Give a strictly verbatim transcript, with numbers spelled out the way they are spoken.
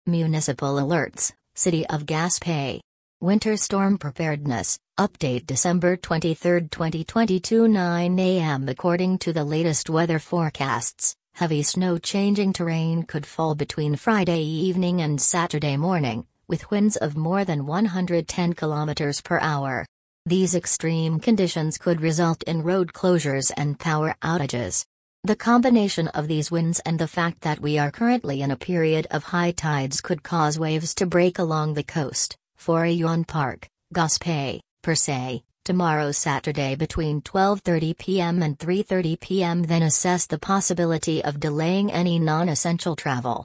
Municipal alerts, City of Gaspé. Winter storm preparedness, update December twenty-third, twenty twenty-two nine a m According to the latest weather forecasts, heavy snow changing terrain could fall between Friday evening and Saturday morning, with winds of more than one hundred ten kilometers per hour. These extreme conditions could result in road closures and power outages. The combination of these winds and the fact that we are currently in a period of high tides could cause waves to break along the coast. Forêt Park, Gaspé, per se, tomorrow Saturday between twelve thirty p m and three thirty p m Then assess the possibility of delaying any non-essential travel.